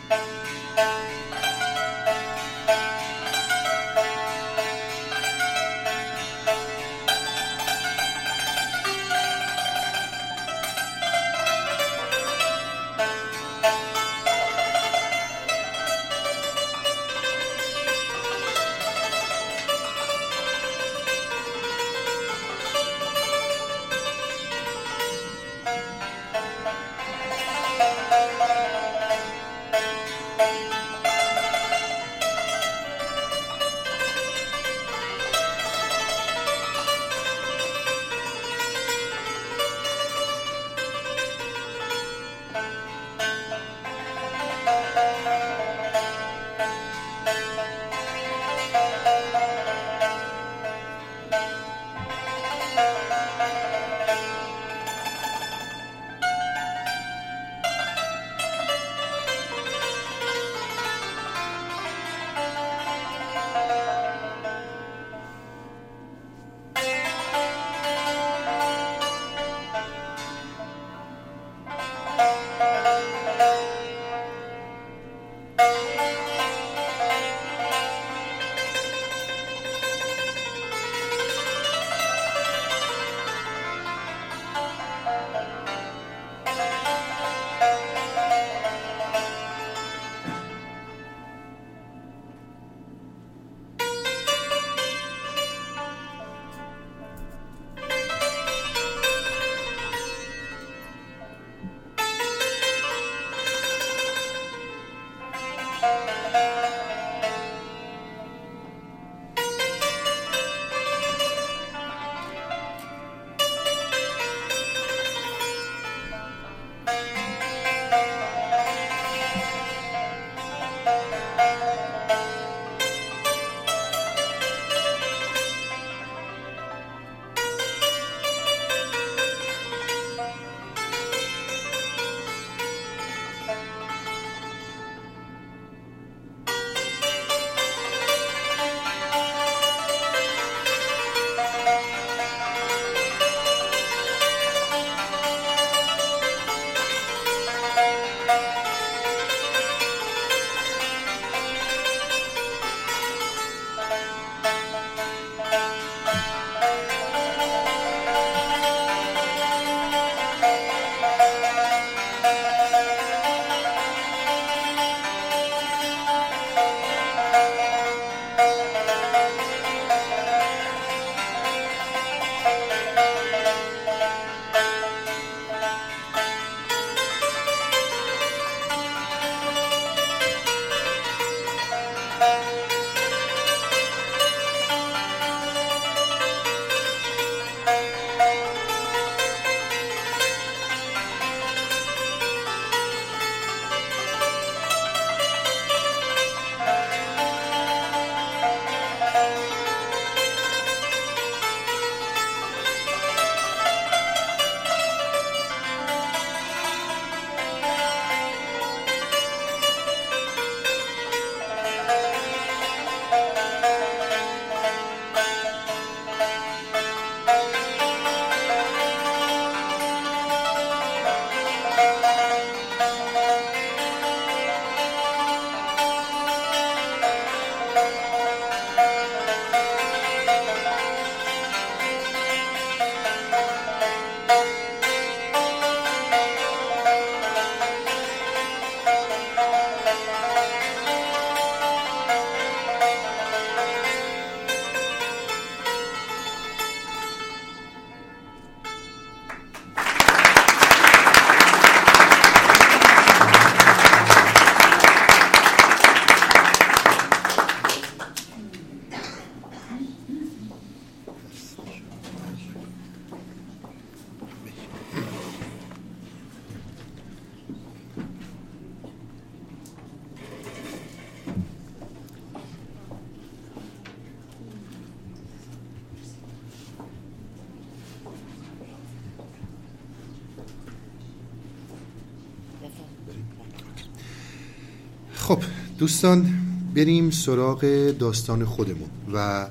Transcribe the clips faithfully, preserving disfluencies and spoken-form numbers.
خب دوستان، بریم سراغ داستان خودمون و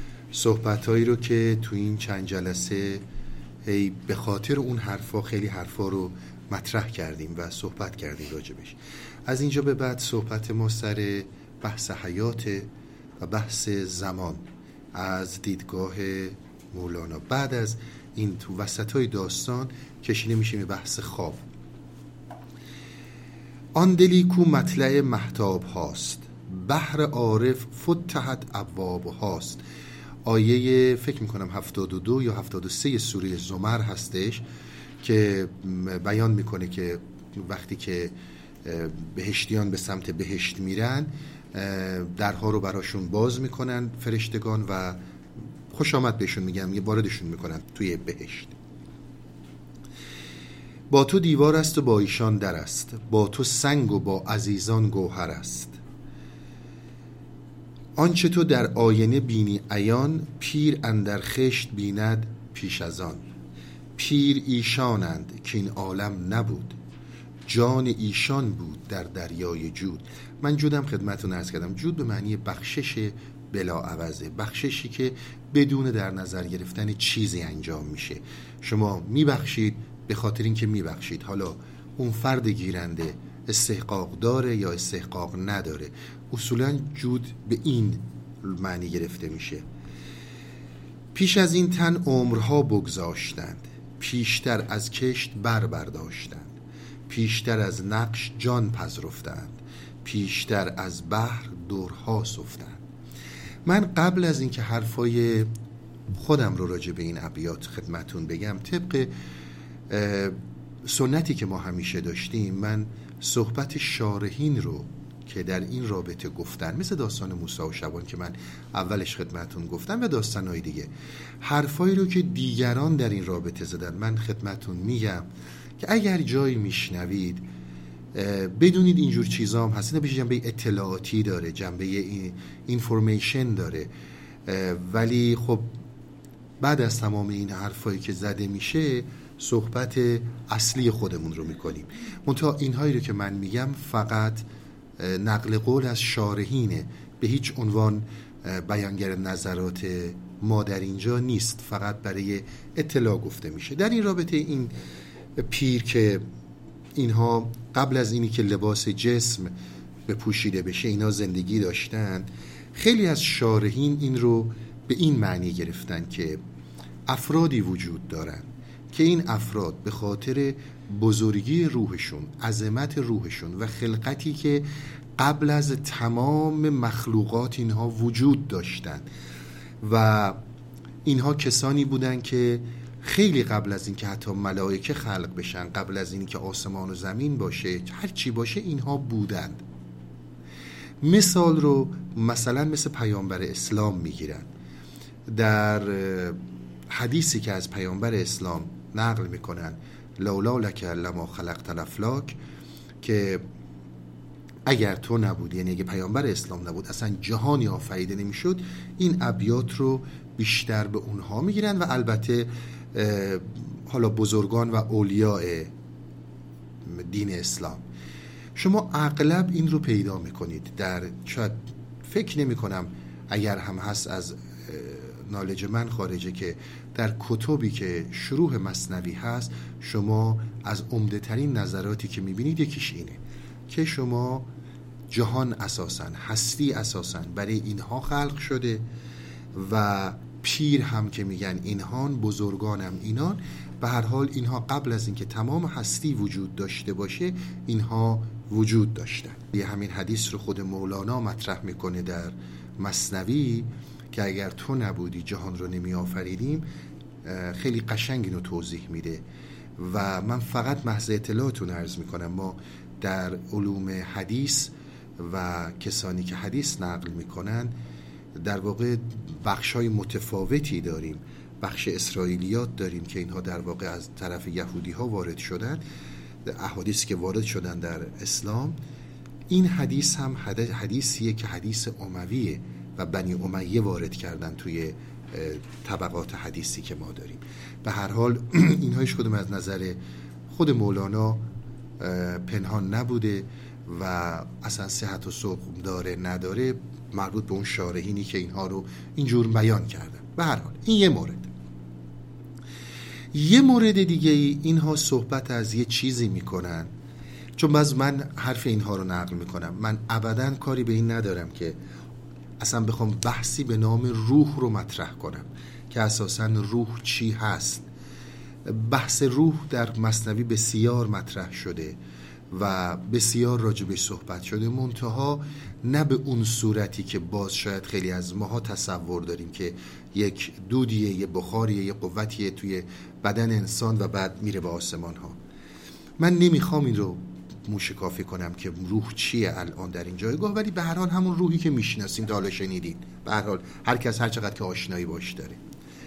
صحبتایی رو که تو این چند جلسه هی به خاطر اون حرفا خیلی حرفا رو مطرح کردیم و صحبت کردیم راجبش. از اینجا به بعد صحبت ما سر بحث حیات و بحث زمان از دیدگاه مولانا. بعد از این تو وسطای داستان کشیده میشه به بحث خواب. آن دلی کو مطلع مهتاب هاست، بحر عارف فتحت ابواب هاست. آیه فکر میکنم هفتاد و دو یا هفتاد و سه سوره زمر هستش که بیان میکنه که وقتی که بهشتیان به سمت بهشت میرن درها رو براشون باز میکنن فرشتگان و خوش آمد بهشون میگن، یه واردشون میکنن توی بهشت. با تو دیوار است و با ایشان در است، با تو سنگ و با عزیزان گوهر است. آنچه تو در آینه بینی عیان، پیر اندر خشت بیند پیش از آن. پیر ایشانند که این عالم نبود، جان ایشان بود در دریای جود. من جودم خدمتتون عرض کردم، جود به معنی بخشش بلا عوضه، بخششی که بدون در نظر گرفتن چیزی انجام میشه. شما میبخشید به خاطر اینکه میبخشید، حالا اون فرد گیرنده استحقاق داره یا استحقاق نداره. اصولا جود به این معنی گرفته میشه. پیش از این تن عمرها بگذاشتند، پیشتر از کشت بر برداشتند. پیشتر از نقش جان پذرفتند، پیشتر از بحر دورها سفتند. من قبل از اینکه حرفای خودم رو راجع به این ابیات خدمتون بگم، طبق سنتی که ما همیشه داشتیم، من صحبت شارحین رو که در این رابطه گفتن، مثل داستان موسی و شبان که من اولش خدمتون گفتم و داستانهای دیگه، حرفایی رو که دیگران در این رابطه زدن، من خدمتون میگم که اگر جایی میشنوید بدونید اینجور چیزا هم هست. بشه جنبه اطلاعاتی داره، جنبه اینفورمیشن داره، ولی خب بعد از تمام این حرفایی که زده میشه صحبت اصلی خودمون رو میکنیم. منتها اینهایی رو که من میگم فقط نقل قول از شارحینه، به هیچ عنوان بیانگر نظرات ما در اینجا نیست، فقط برای اطلاع گفته میشه. در این رابطه این پیر که اینها قبل از اینی که لباس جسم بپوشیده بشه اینا زندگی داشتن، خیلی از شارحین این رو به این معنی گرفتن که افرادی وجود دارن که این افراد به خاطر بزرگی روحشون، عظمت روحشون و خلقتی که قبل از تمام مخلوقات اینها وجود داشتن و اینها کسانی بودن که خیلی قبل از این که حتی ملائکه خلق بشن، قبل از این که آسمان و زمین باشه، هر چی باشه اینها بودند. مثال رو مثلا مثل پیامبر اسلام میگیرن. در حدیثی که از پیامبر اسلام نقل میکنن، لولا لک لما خلقت الافلاک، که اگر تو نبودی، یعنی اگه پیامبر اسلام نبود اصلا جهانی آفریده نمیشد. این ابیات رو بیشتر به اونها میگیرن و البته حالا بزرگان و اولیاء دین اسلام. شما اغلب این رو پیدا میکنید در، شاید فکر نمی کنم اگر هم هست از نالج من خارجه، که در کتبی که شروح مثنوی هست شما از عمده ترین نظراتی که میبینید یکیش اینه که شما جهان اساساً، هستی اساساً برای اینها خلق شده و پیر هم که میگن اینهان، بزرگانم اینان. به هر حال اینها قبل از اینکه تمام هستی وجود داشته باشه اینها وجود داشتن. یه همین حدیث رو خود مولانا مطرح میکنه در مثنوی که اگر تو نبودی جهان رو نمی آفریدیم. خیلی قشنگ اینو توضیح میده و من فقط محض اطلاعتون عرض میکنم. ما در علوم حدیث و کسانی که حدیث نقل میکنن در واقع بخشای متفاوتی داریم. بخش اسرائیلیات داریم که اینها در واقع از طرف یهودی ها وارد شدن، احادیثی که وارد شدن در اسلام. این حدیث هم حدیثیه که حدیث امویه و بنی امیه وارد کردن توی طبقات حدیثی که ما داریم. به هر حال اینها هیچ کدوم از نظر خود مولانا پنهان نبوده و اصلا صحت و سقم داره نداره مربوط به اون شارحینی که اینها رو اینجور بیان کردن. به هر حال این یه مورد. یه مورد دیگه ای اینها صحبت از یه چیزی میکنن، چون باز من حرف اینها رو نقل میکنم، من ابداً کاری به این ندارم که اصلا بخوام بحثی به نام روح رو مطرح کنم که اساساً روح چی هست. بحث روح در مثنوی بسیار مطرح شده و بسیار راجبش صحبت شده، منتها نه به اون صورتی که باز شاید خیلی از ماها تصور داریم که یک دودیه، یه بخاریه، یه قوتیه توی بدن انسان و بعد میره به آسمان ها. من نمیخوام این رو موشکافی کنم که روح چیه الان در این جایگاه، ولی به هر حال همون روحی که میشناسیم تا حالا شنیدین، به هر حال هر کس هر چقدر که آشنایی باش داره.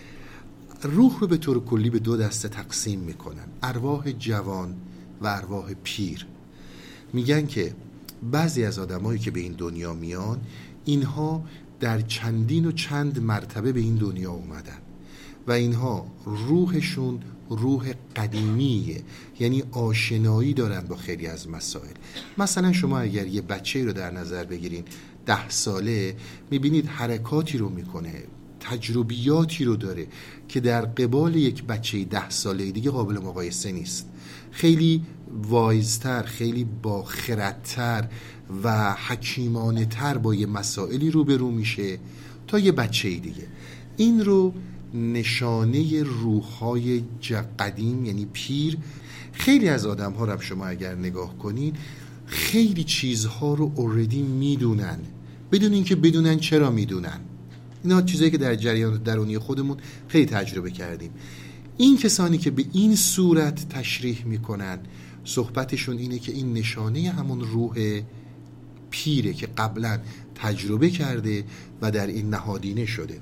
روح رو به طور کلی به دو دسته تقسیم میکنن، ارواح جوان و ارواح پیر. میگن که بعضی از آدمایی که به این دنیا میان، اینها در چندین و چند مرتبه به این دنیا اومدن و اینها روحشون روح قدیمیه، یعنی آشنایی دارن با خیلی از مسائل. مثلا شما اگر یه بچه رو در نظر بگیرین ده ساله، میبینید حرکاتی رو میکنه، تجربیاتی رو داره که در قبال یک بچه ده ساله دیگه قابل مقایسه نیست. خیلی وایزتر، خیلی با خردتر و حکیمانه تر با یه مسائلی روبرو میشه تا یه بچه دیگه. این رو نشانه روح‌های قدیم یعنی پیر. خیلی از آدم ها رو شما اگر نگاه کنین خیلی چیزها رو اوردی میدونن بدون اینکه بدونن چرا میدونن. اینا چیزایی که در جریان درونی خودمون خیلی تجربه کردیم. این کسانی که به این صورت تشریح میکنن، صحبتشون اینه که این نشانه همون روح پیره که قبلا تجربه کرده و در این نهادینه شده.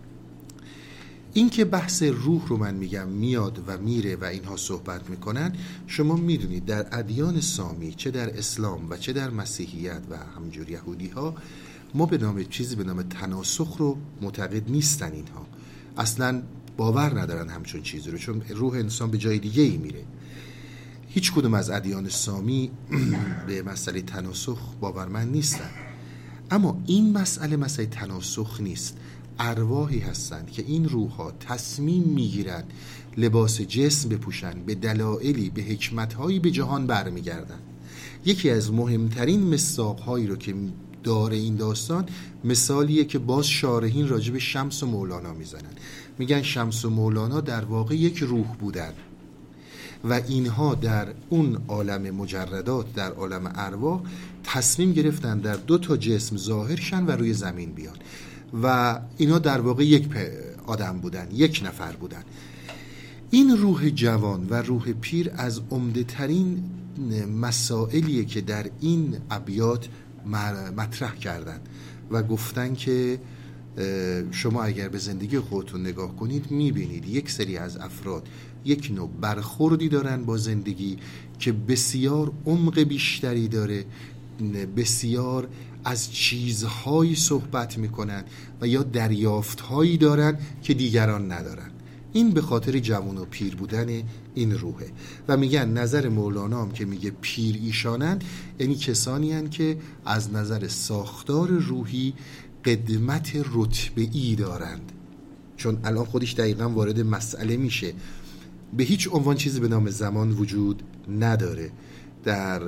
این که بحث روح رو من میگم میاد و میره و اینها صحبت میکنن، شما میدونید در ادیان سامی، چه در اسلام و چه در مسیحیت و همجور یهودی ها، ما به نام چیزی به نام تناسخ رو معتقد نیستن. اینها اصلا باور ندارن همچون چیزی رو، چون روح انسان به جای دیگه ای میره. هیچ کدوم از ادیان سامی به مسئله تناسخ باورمند نیستن. اما این مسئله مسئله تناسخ نیست. ارواحی هستند که این روح‌ها تصمیم میگیرن لباس جسم بپوشن، به دلایلی، به حکمت‌هایی به جهان برمیگردن. یکی از مهمترین مصداق‌هایی رو که داره این داستان، مثالیه که باز شارحین راجع به شمس و مولانا میزنن. میگن شمس و مولانا در واقع یک روح بودن و اینها در اون عالم مجردات، در عالم ارواح، تصمیم گرفتن در دو تا جسم ظاهر شن و روی زمین بیان و اینا در واقع یک آدم بودن، یک نفر بودن. این روح جوان و روح پیر از عمده ترین مسائلیه که در این ابیات مطرح کردن و گفتن که شما اگر به زندگی خودتون نگاه کنید میبینید یک سری از افراد یک نوع برخوردی دارن با زندگی که بسیار عمق بیشتری داره، بسیار از چیزهایی صحبت میکنن و یا دریافتهایی دارن که دیگران ندارن. این به خاطر جوان و پیر بودن این روحه و میگن نظر مولانا هم که میگه پیر ایشانن، یعنی کسانی هن که از نظر ساختار روحی قدمت رتبه‌ای دارند. چون الان خودش دقیقا وارد مسئله میشه، به هیچ عنوان چیزی به نام زمان وجود نداره در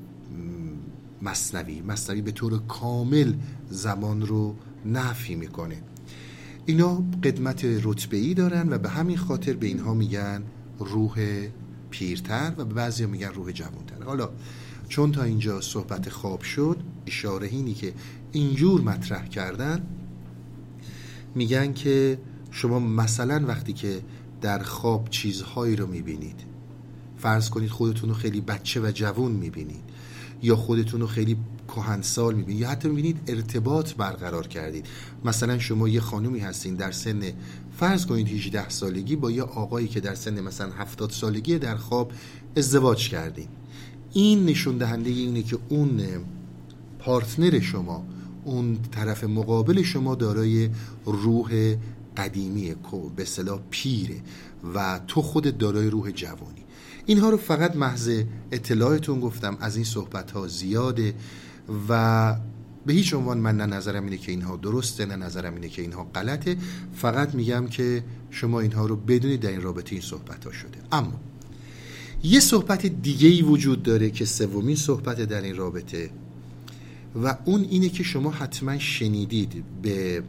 مثنوی. مثنوی به طور کامل زمان رو نفی میکنه. اینا قدمت رتبه‌ای دارن و به همین خاطر به اینها میگن روح پیرتر و به بعضی میگن روح جوانتر. حالا چون تا اینجا صحبت خواب شد، شارحینی که اینجور مطرح کردن میگن که شما مثلا وقتی که در خواب چیزهایی رو میبینید، فرض کنید خودتون رو خیلی بچه و جوان میبینید یا خودتون رو خیلی کهنسال میبینید یا حتی میبینید ارتباط برقرار کردید. مثلا شما یه خانومی هستین در سن فرض کنید هجده سالگی با یه آقایی که در سن مثلا هفتاد سالگی در خواب ازدواج کردین. این نشون دهنده اینه که اون پارتنر شما، اون طرف مقابل شما دارای روح قدیمیه، به اصطلاح پیره و تو خودت دارای روح جوانی. اینها رو فقط محض اطلاعتون گفتم، از این صحبت ها زیاده و به هیچ عنوان من نه نظرم اینه که اینها درسته نه نظرم اینه که اینها غلطه، فقط میگم که شما اینها رو بدونید در این رابطه این صحبت ها شده. اما یه صحبت دیگه‌ای وجود داره که سومین صحبت در این رابطه و اون اینه که شما حتما شنیدید به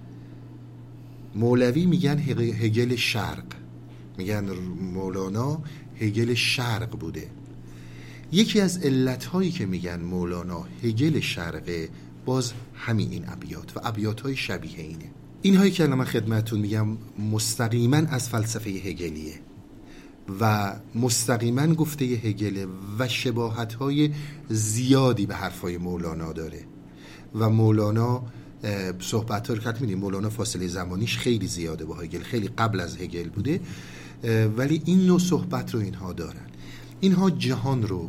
مولوی میگن هگل شرق، میگن مولانا هگل شرق بوده. یکی از علتهایی که میگن مولانا هگل شرقه باز همین این ابیات و ابیاتهای شبیه اینه. اینهایی که من خدمتتون میگم مستقیما از فلسفه هگلیه و مستقیما گفته هگل و شباهت‌های زیادی به حرفای مولانا داره و مولانا صحبت‌ها رو که می‌بینید مولانا فاصله زمانیش خیلی زیاده با هگل، خیلی قبل از هگل بوده، ولی این نوع صحبت رو اینها دارن. اینها جهان رو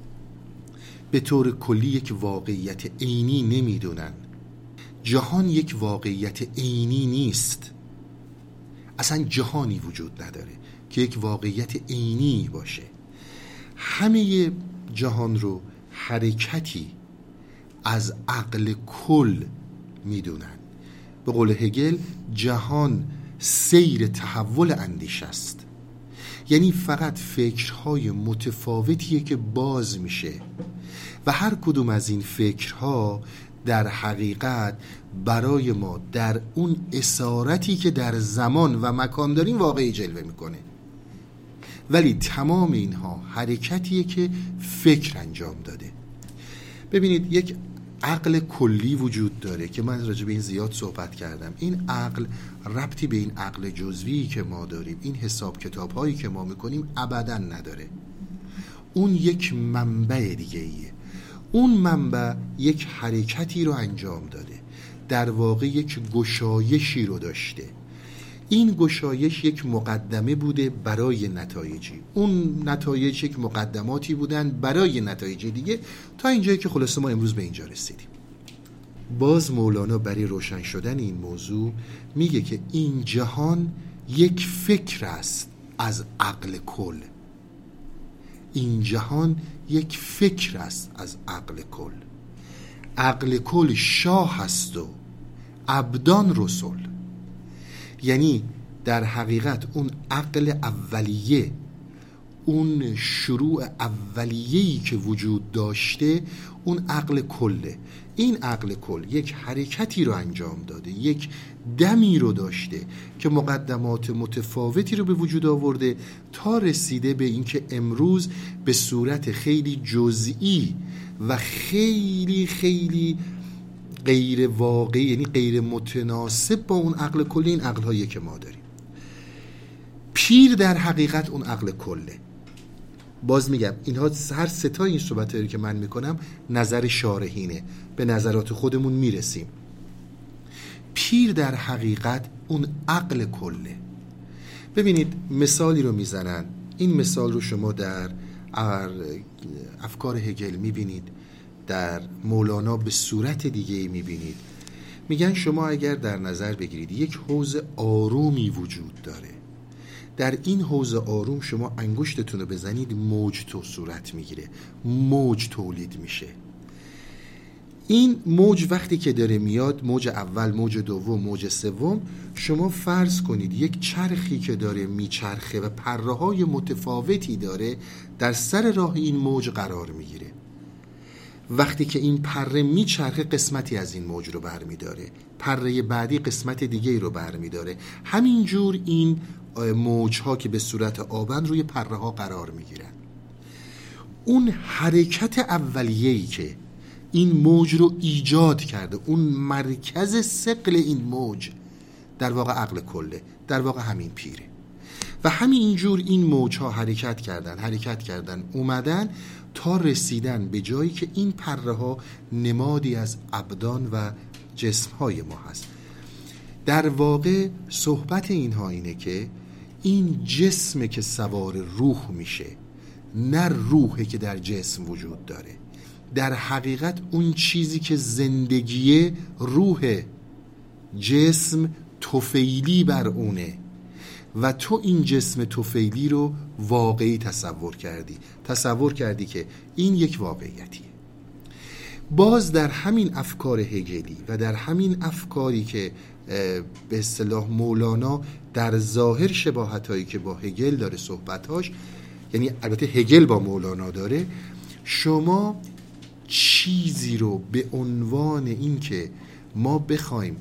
به طور کلی یک واقعیت عینی نمیدونن. جهان یک واقعیت عینی نیست، اصلا جهانی وجود نداره که یک واقعیت عینی باشه. همه جهان رو حرکتی از عقل کل میدونن. به قول هگل جهان سیر تحول اندیشه است، یعنی فقط فکرهای متفاوتیه که باز میشه و هر کدوم از این فکرها در حقیقت برای ما در اون اسارتی که در زمان و مکان داریم واقعی جلوه میکنه، ولی تمام اینها حرکتیه که فکر انجام داده. ببینید یک عقل کلی وجود داره که من راجع به این زیاد صحبت کردم. این عقل ربطی به این عقل جزویی که ما داریم، این حساب کتاب هایی که ما میکنیم ابداً نداره. اون یک منبع دیگه ایه. اون منبع یک حرکتی رو انجام داده، در واقع یک گشایشی رو داشته. این گشایش یک مقدمه بوده برای نتایجی، اون نتایج یک مقدماتی بودن برای نتایج دیگه، تا اینجایی که خلاصه ما امروز به اینجا رسیدیم. باز مولانا برای روشن شدن این موضوع میگه که این جهان یک فکر است از عقل کل. این جهان یک فکر است از عقل کل. عقل کل شاه است و ابدان رسول. یعنی در حقیقت اون عقل اولیه، اون شروع اولیه‌ای که وجود داشته، اون عقل کله. این عقل کل یک حرکتی رو انجام داده، یک دمی رو داشته که مقدمات متفاوتی رو به وجود آورده تا رسیده به اینکه امروز به صورت خیلی جزئی و خیلی خیلی غیر واقعی، یعنی غیر متناسب با اون عقل کلی، این عقل هایی که ما داریم. پیر در حقیقت اون عقل کله. باز میگم اینها هر سه تا این صحبتایی که من میکنم نظر شارحینه، به نظرات خودمون میرسیم. پیر در حقیقت اون عقل کله. ببینید مثالی رو میزنن، این مثال رو شما در افکار هگل میبینید، در مولانا به صورت دیگه میبینید. میگن شما اگر در نظر بگیرید یک حوض آرومی وجود داره، در این حوض آروم شما انگشتتون رو بزنید موج تو صورت میگیره، موج تولید میشه. این موج وقتی که داره میاد، موج اول، موج دوم، موج سوم، شما فرض کنید یک چرخی که داره میچرخه و پره‌های متفاوتی داره در سر راه این موج قرار میگیره. وقتی که این پره میچرخه قسمتی از این موج رو برمیداره، پره بعدی قسمت دیگه رو برمیداره. همینجور این موجها که به صورت آبن روی پره ها قرار میگیرن. اون حرکت اولیه‌ای که این موج رو ایجاد کرده، اون مرکز ثقل این موج در واقع عقل کله، در واقع همین پیره. و همینجور این موجها حرکت کردن حرکت کردن اومدن تا رسیدن به جایی که این پره ها نمادی از ابدان و جسم های ما هست. در واقع صحبت اینها اینه که این جسمه که سوار روح میشه، نه روحه که در جسم وجود داره. در حقیقت اون چیزی که زندگیه روح، جسم طفیلی بر اونه و تو این جسم طفیلی رو واقعی تصور کردی تصور کردی که این یک واقعیتیه. باز در همین افکار هگلی و در همین افکاری که به اصطلاح مولانا در ظاهر شباهتایی که با هگل داره صحبتاش، یعنی البته هگل با مولانا داره، شما چیزی رو به عنوان این که ما بخوایم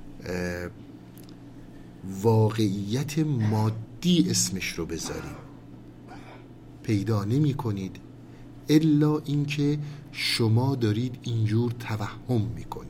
واقعیت مادی اسمش رو بذاریم پیدا نمی کنید، الا اینکه شما دارید اینجور توهم میکنید.